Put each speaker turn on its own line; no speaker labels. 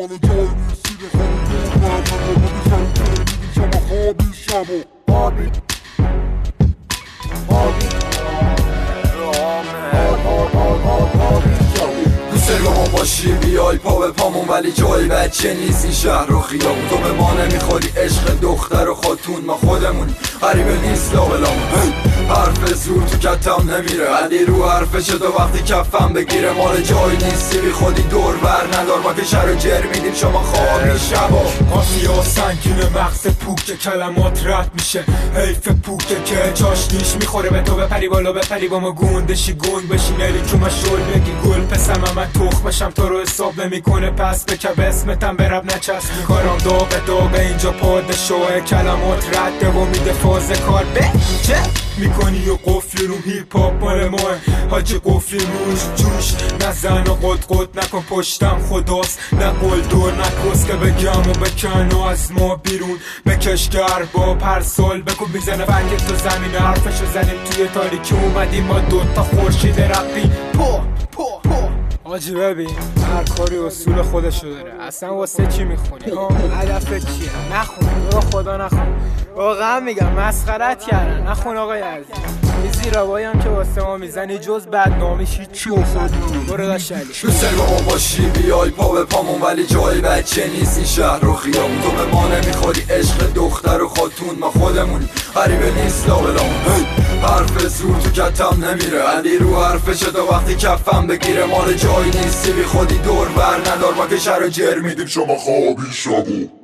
مال جای نیستی به خود دور برمه با بسر جای میدیم شما خوابی شب و آبی
دوست داری با ما باشی بیای پا به پامون، ولی جای بچه نیست این شهر و خیابون. تو به ما نمیخوری عشق دختر و خاتون، ما خودمونی غریبه نیست لابلامون. حرف زور تو کتم نمیره، علی رو حرفشه تا وقتی کفم بگیره. مال جای نیستی بی خودی دور بر ندار، ما که شر و جر میدیم شما خوابی شبا.
مافیا سنگین مغز پوک کلمات رد میشه، حیف پوکه که جاش نیش میخوره به تو. بپری بالا بپری با ما گوندشی گون بشی، نری که مشول بگی گل پسم من تخمشم تو رو حساب نمیکنه. پس بکب اسمتم برب نچست کارم داغ اینجا پادشاه کلمات رده و میده فاز کار به چه میکنی و قفلی رو هیپ هاپ مال ماه حاجی، قفلی روش جوش نزن و قد نکن پشتم خداست، نه قول دور نکس که بگم و بکن و از ما بیرون بکشگر با پر سال بکن میزنه برکت تو زمین حرفشو زنیم توی تاریکی اومدیم ما دوتا خورشید رپی پو آجی. ببین هر کاری اصول خودشو داره، اصلا واسه چی میخونی؟ هدفت چیه؟ نخون رو خدا نخون، واقعا میگم مسخرت کردن، نخون آقای عزیز. این زیرابایی هم که واسه ما میزنی جز بدنامیش هیچی افتاد. برو داشت علی
دوست داری با ما باشی بیای پا به پامون، ولی جای بچه نیست این شهر و خیابون. تو به ما نمیخوری عشق دختر و خاتون، ما خودمونی غریبه نیست لابلامون. حرف زور تو کتم نمیره، علی رو حرفشه تا وقتی کفم بگیره. مال جای نیستی بی خودی دور بر ندار، ما که شر و جر میدیم شما خوابی شبو.